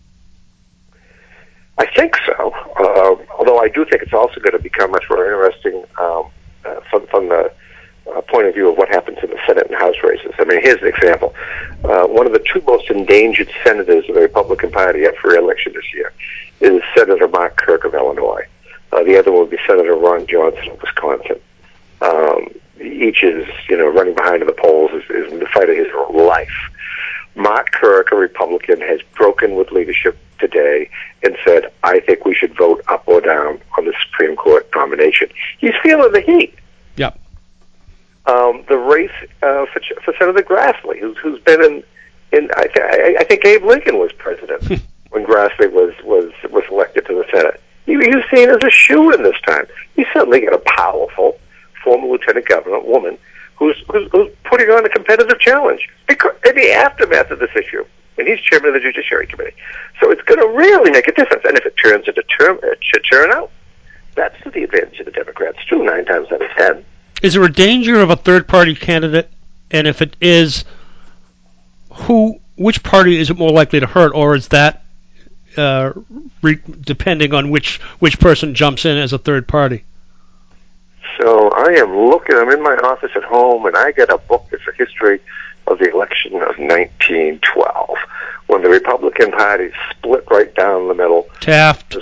I think so. Although I do think it's also going to become much more interesting from the point of view of what happens in the Senate and House races. I mean, here's an example. One of the two most endangered senators of the Republican Party up for re-election this year is Senator Mark Kirk of Illinois. The other one would be Senator Ron Johnson of Wisconsin. Each is, running behind in the polls, is in the fight of his life. Mark Kirk, a Republican, has broken with leadership today and said, I think we should vote up or down on the Supreme Court nomination. He's feeling the heat. Yep. The race for Senator Grassley, who's been in I think Abe Lincoln was president when Grassley was elected to the Senate. He was seen as a shoo-in this time. He suddenly got a powerful former lieutenant governor woman who's putting on a competitive challenge in the aftermath of this issue, and he's chairman of the Judiciary Committee. So it's going to really make a difference. And if it turns into turnout, that's to the advantage of the Democrats too, 9 times out of 10. Is there a danger of a third-party candidate? And if it is, which party is it more likely to hurt, or is that depending on which person jumps in as a third party? So I'm in my office at home, and I get a book that's a history of the election of 1912, when the Republican Party split right down the middle. Taft,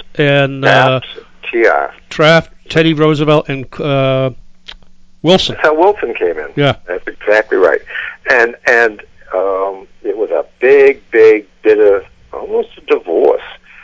Teddy Roosevelt, and Wilson. That's how Wilson came in. Yeah. That's exactly right. And it was a big, bitter, almost a divorce,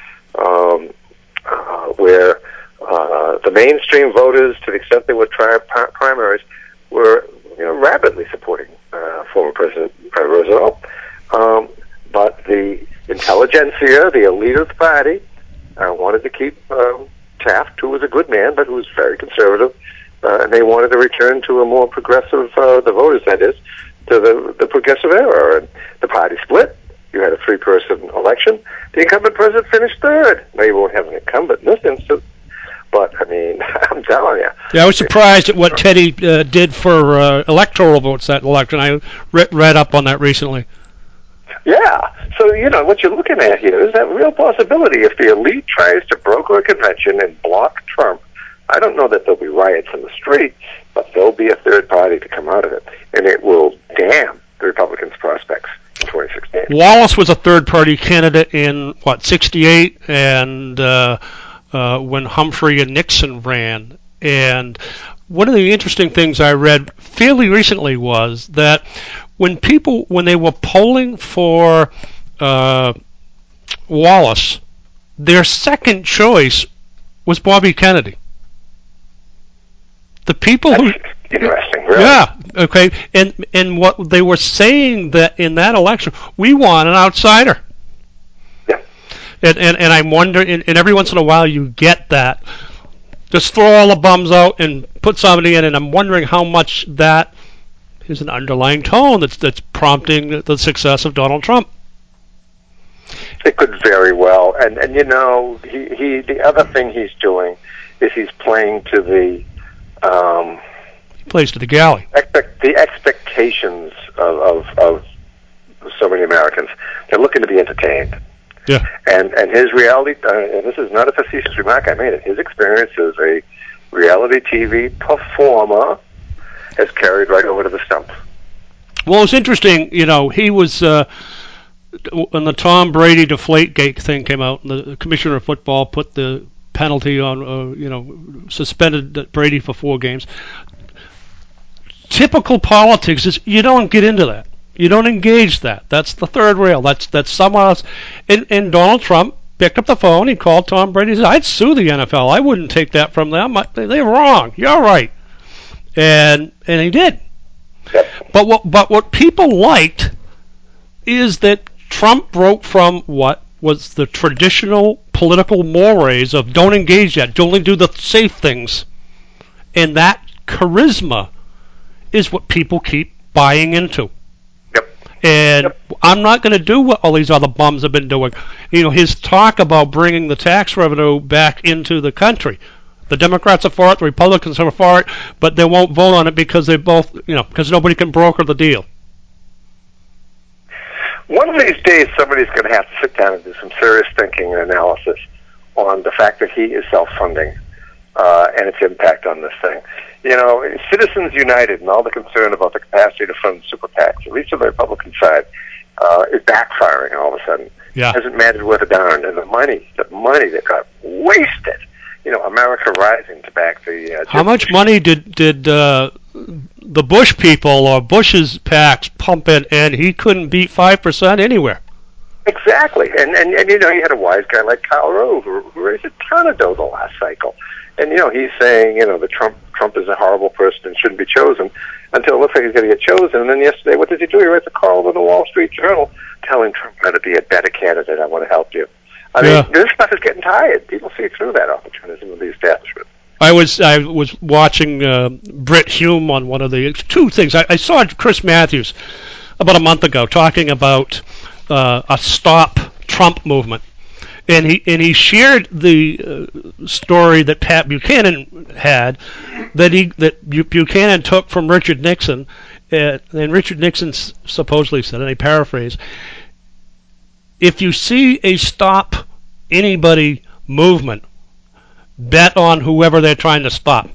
where the mainstream voters, to the extent they were primaries, were rapidly supporting former President Roosevelt. But the intelligentsia, the elite of the party, wanted to keep Taft, who was a good man, but who was very conservative, and they wanted to return to a more progressive, the voters, that is, to the progressive era. And the party split. You had a 3-person election. The incumbent president finished third. Now, you won't have an incumbent in this instance, but, I mean, I'm telling you. Yeah, I was surprised at what Teddy did for electoral votes that election. I read up on that recently. Yeah. So, what you're looking at here is that real possibility. If the elite tries to broker a convention and block Trump I don't know that there'll be riots in the street, but there'll be a third party to come out of it, and it will damn the Republicans' prospects in 2016. Wallace was a third-party candidate in, '68, and when Humphrey and Nixon ran. And one of the interesting things I read fairly recently was that when they were polling for Wallace, their second choice was Bobby Kennedy. The people who interesting, really. Yeah, okay, and what they were saying that in that election, we want an outsider. Yeah. And I'm wondering, and every once in a while you get that. Just throw all the bums out and put somebody in, and I'm wondering how much that is an underlying tone that's prompting the success of Donald Trump. It could very well, and you know, he the other thing he's doing is he's playing to the he plays to the galley. The expectations of so many Americans. They're looking to be entertained. Yeah. And his reality, and this is not a facetious remark, I made it, his experience as a reality TV performer has carried right over to the stump. Well, it's interesting, you know, he was, when the Tom Brady Deflategate thing came out, and the commissioner of football put the penalty on, suspended Brady for 4 games. Typical politics is you don't get into that. You don't engage that. That's the third rail. That's someone else. And Donald Trump picked up the phone. He called Tom Brady and said, I'd sue the NFL. I wouldn't take that from them. They're wrong. You're right. And he did. Yep. But what people liked is that Trump broke from what was the traditional political mores of don't engage that, only do the safe things. And that charisma is what people keep buying into. And I'm not going to do what all these other bums have been doing. You know, his talk about bringing the tax revenue back into the country. The Democrats are for it, the Republicans are for it, but they won't vote on it because they both, because nobody can broker the deal. One of these days, somebody's going to have to sit down and do some serious thinking and analysis on the fact that he is self-funding and its impact on this thing. You know, Citizens United and all the concern about the capacity to fund super PACs, at least on the Republican side, is backfiring all of a sudden. Yeah. Hasn't mattered worth a darn. And the money that got wasted. You know, America Rising to back the... How much money did the Bush people or Bush's PACs pump in, and he couldn't beat 5% anywhere? Exactly. And you know, you had a wise guy like Kyle Rove who raised a ton of dough the last cycle. And, you know, he's saying, that Trump is a horrible person and shouldn't be chosen until it looks like he's going to get chosen. And then yesterday, what does he do? He writes a column in the Wall Street Journal telling Trump how to be a better candidate. I want to help you. I mean, this stuff is getting tired. People see through that opportunism of the establishment. I was watching Brit Hume on one of the 2 things. I saw Chris Matthews about a month ago talking about a Stop Trump movement. And he shared the story that Pat Buchanan had that Buchanan took from Richard Nixon, and Richard Nixon supposedly said, and I paraphrase, if you see a Stop Anybody movement, bet on whoever they're trying to stop.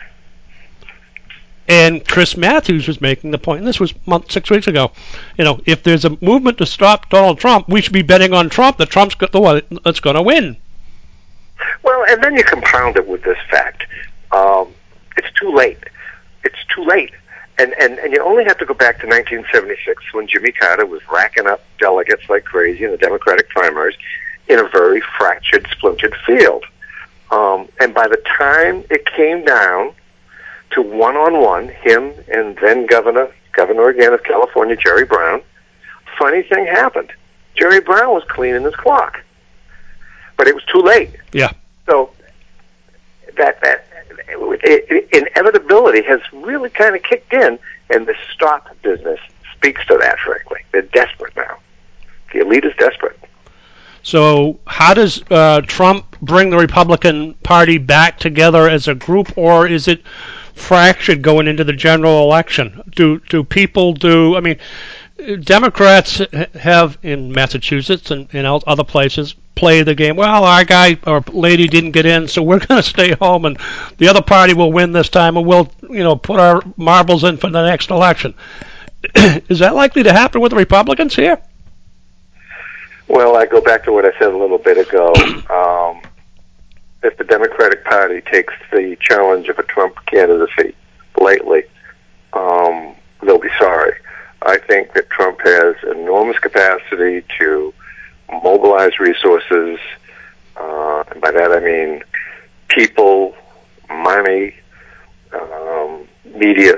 And Chris Matthews was making the point, and this was 6 weeks ago, if there's a movement to stop Donald Trump, we should be betting on Trump, that Trump's the one that's going to win. Well, and then you compound it with this fact. It's too late. It's too late. And you only have to go back to 1976 when Jimmy Carter was racking up delegates like crazy in the Democratic primaries in a very fractured, splintered field. And by the time it came down to one-on-one, him and then governor again of California, Jerry Brown, funny thing happened. Jerry Brown was cleaning his clock. But it was too late. Yeah. So that inevitability has really kind of kicked in, and the stop business speaks to that, frankly. They're desperate now. The elite is desperate. So how does Trump bring the Republican Party back together as a group, or is it fractured going into the general election? Do people I mean, Democrats have in Massachusetts and in other places play the game. Well, our guy or lady didn't get in, so we're going to stay home, and the other party will win this time, and we'll put our marbles in for the next election. Is that likely to happen with the Republicans here? Well, I go back to what I said a little bit ago. If the Democratic Party takes the challenge of a Trump candidacy lightly, they'll be sorry. I think that Trump has enormous capacity to mobilize resources, and by that I mean people, money, media,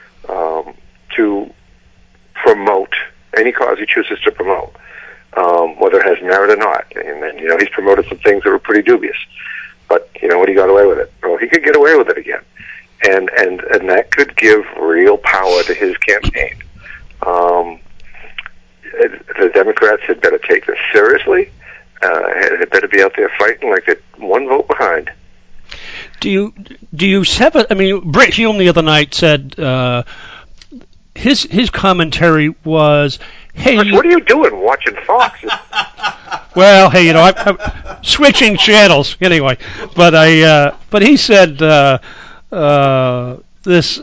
to promote any cause he chooses to promote, whether it has merit or not. And he's promoted some things that were pretty dubious. But you know what? He got away with it. Well, he could get away with it again, and that could give real power to his campaign. The Democrats had better take this seriously. Had better be out there fighting like they're one vote behind. Do you have a? I mean, Brett Hume the other night said his commentary was, "Hey, what are you doing watching Fox?" Well, hey, I'm switching channels anyway. But he said this.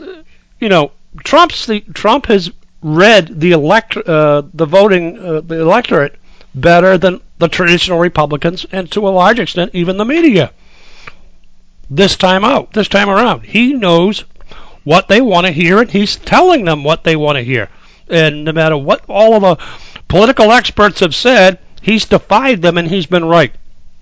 Trump has read the electorate better than the traditional Republicans, and to a large extent, even the media. This time around, he knows what they want to hear, and he's telling them what they want to hear. And no matter what all of the political experts have said, he's defied them, and he's been right.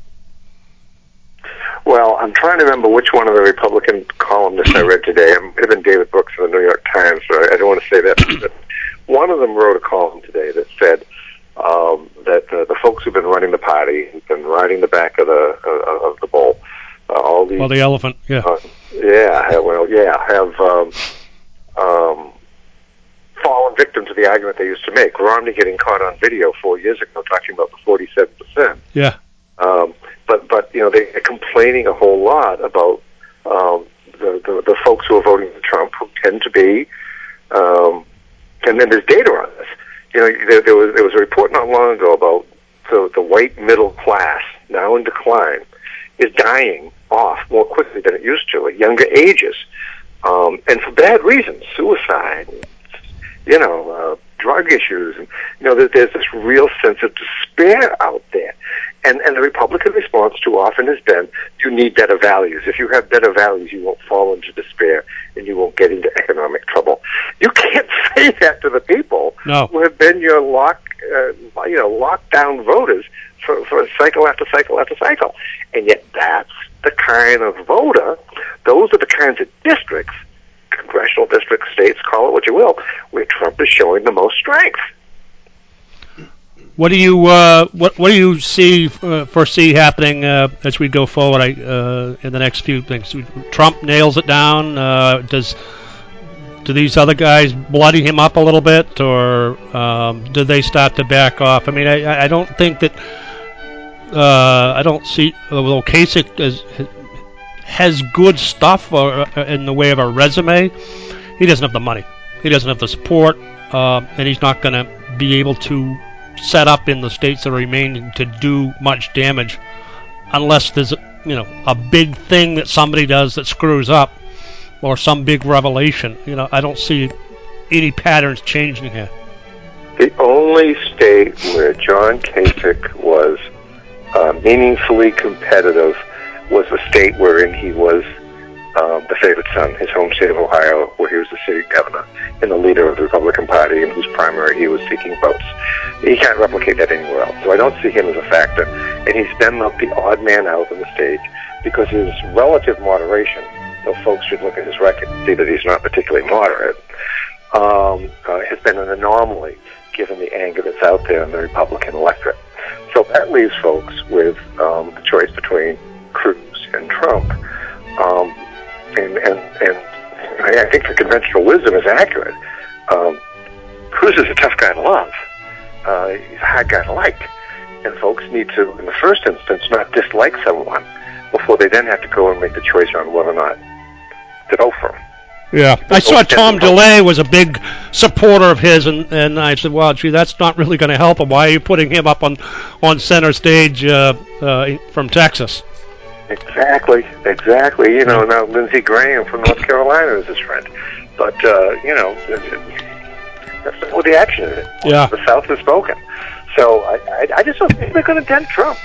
Well, I'm trying to remember which one of the Republican columnists I read today. It might have been David Brooks of the New York Times, but I don't want to say that. But one of them wrote a column today that said that the folks who've been running the party, who've been riding the back of the bull, all these... Well, the elephant, yeah. Have fallen victim to the argument they used to make. Romney getting caught on video 4 years ago talking about the 47%. Yeah. But they're complaining a whole lot about the folks who are voting for Trump, who tend to be, and then there's data on this. There was a report not long ago about the white middle class, now in decline, is dying off more quickly than it used to at younger ages, and for bad reasons, suicide, drug issues, and there's this real sense of despair out there, and the Republican response too often has been, you need better values. If you have better values, you won't fall into despair and you won't get into economic trouble. You can't say that to the people who have been your lockdown voters for cycle after cycle after cycle, and yet that's the kind of voter. Those are the kinds of districts, congressional districts, states, call it what you will, where Trump is showing the most strength. What do you foresee happening as we go forward in the next few things? Trump nails it down. Do these other guys bloody him up a little bit, or do they start to back off? I mean, I don't think that I don't see. Although Kasich has good stuff in the way of a resume, he doesn't have the money. He doesn't have the support, and he's not going to be able to set up in the states that are remaining to do much damage unless there's a big thing that somebody does that screws up or some big revelation. I don't see any patterns changing here. The only state where John Kasich was meaningfully competitive was the state wherein he was the favorite son, his home state of Ohio, where he was the city governor and the leader of the Republican Party, in whose primary he was seeking votes. He can't replicate that anywhere else. So I don't see him as a factor. And he's been the odd man out on the stage because his relative moderation, though folks should look at his record and see that he's not particularly moderate, has been an anomaly given the anger that's out there in the Republican electorate. So that leaves folks with the choice between Cruz and Trump. And I think the conventional wisdom is accurate. Cruz is a tough guy to love. He's a hard guy to like. And folks need to, in the first instance, not dislike someone before they then have to go and make the choice on whether or not to vote for him. Yeah, I saw Tom DeLay was a big supporter of his, and I said, well, gee, that's not really going to help him. Why are you putting him up on center stage from Texas? Exactly. You know, now Lindsey Graham from North Carolina is his friend. But, you know, that's not what the action is. Yeah. The South has spoken. So I just don't think they're going to dent Trump.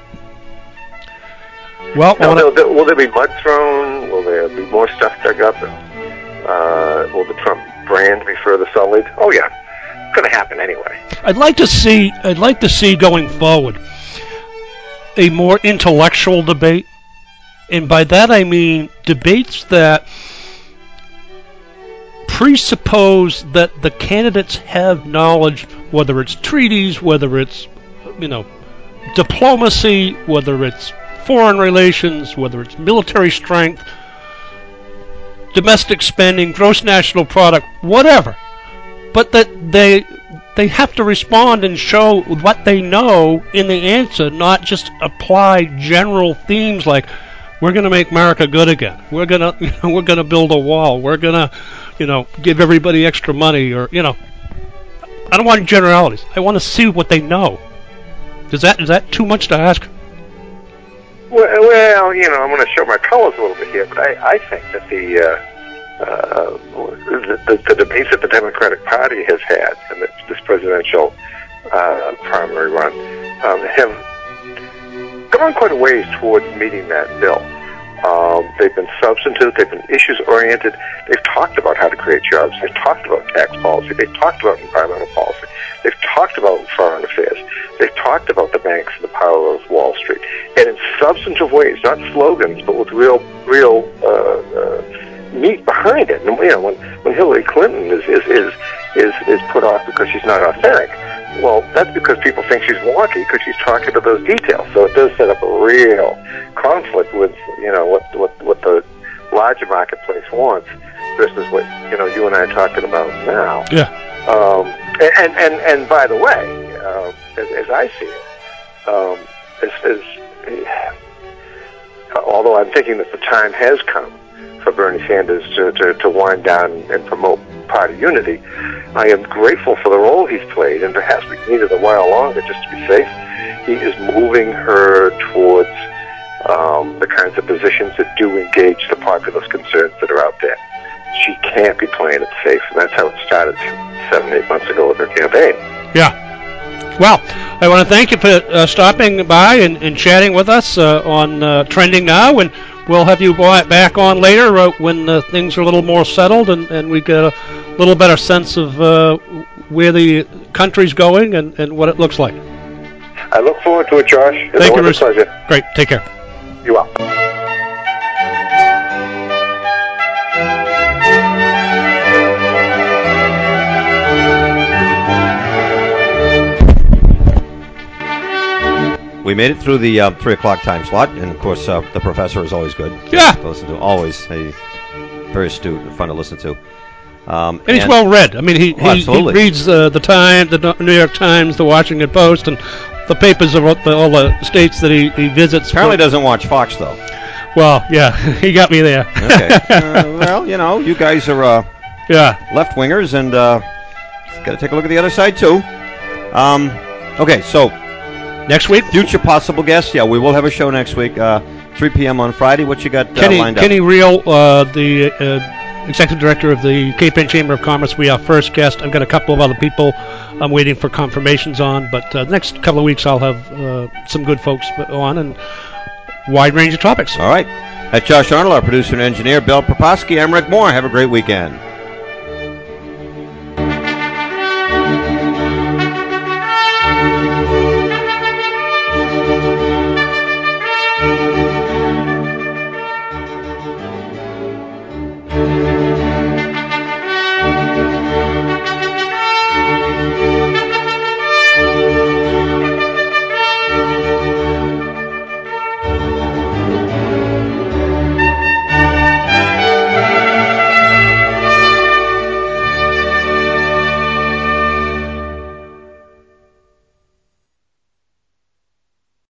Well, will there be mud thrown? Will there be more stuff dug up? Will the Trump brand be further sullied? Oh yeah, it's going to happen anyway. I'd like to see going forward a more intellectual debate, and by that I mean debates that presuppose that the candidates have knowledge, whether it's treaties, whether it's diplomacy, whether it's foreign relations, whether it's military strength, domestic spending, gross national product, whatever. But that they have to respond and show what they know in the answer, not just apply general themes like we're going to make America good again. We're going to build a wall. We're going to give everybody extra money, or I don't want generalities. I want to see what they know. Is that too much to ask? Well, I'm going to show my colors a little bit here, but I think that the debates that the Democratic Party has had in this presidential primary run have gone quite a ways towards meeting that bill. They've been substantive. They've been issues-oriented. They've talked about how to create jobs. They've talked about tax policy. They've talked about environmental policy. They've talked about foreign affairs. They've talked about the banks and the power of Wall Street. And in substantive ways, not slogans, but with real meat behind it. And, when Hillary Clinton is put off because she's not authentic, well, that's because people think she's wonky because she's talking to those details. So it does set up a real conflict with what the larger marketplace wants versus what you and I are talking about now. Yeah. And by the way, as I see it, although I'm thinking that the time has come for Bernie Sanders to wind down and promote party unity, I am grateful for the role he's played, and perhaps we need it a while longer just to be safe. He is moving her towards the kinds of positions that do engage the populist concerns that are out there. She can't be playing it safe, and that's how it started 7-8 months ago with her campaign. Yeah. Well, I want to thank you for stopping by and chatting with us on Trending Now, and we'll have you back on later when things are a little more settled and we get a little better sense of where the country's going and what it looks like. I look forward to it, Josh. Thank you, It's a pleasure. Great. Take care. You are. We made it through the 3 o'clock time slot, and of course, the professor is always good. Yeah. To listen to, always very astute and fun to listen to. And he's well read. I mean, he reads the Times, the New York Times, the Washington Post, and the papers of all the states that he visits. Apparently doesn't watch Fox, though. Well, yeah, he got me there. Okay. Well, you guys are left-wingers, and got to take a look at the other side, too. Okay, so next week? Future possible guests. Yeah, we will have a show next week, 3 p.m. on Friday. What you got lined up? Kenny Reel, the Executive Director of the Cape Ann Chamber of Commerce, will be our first guest. I've got a couple of other people I'm waiting for confirmations on, but the next couple of weeks I'll have some good folks on and wide range of topics. All right. That's Josh Arnold, our producer and engineer, Bill Proposky. I'm Rick Moore. Have a great weekend.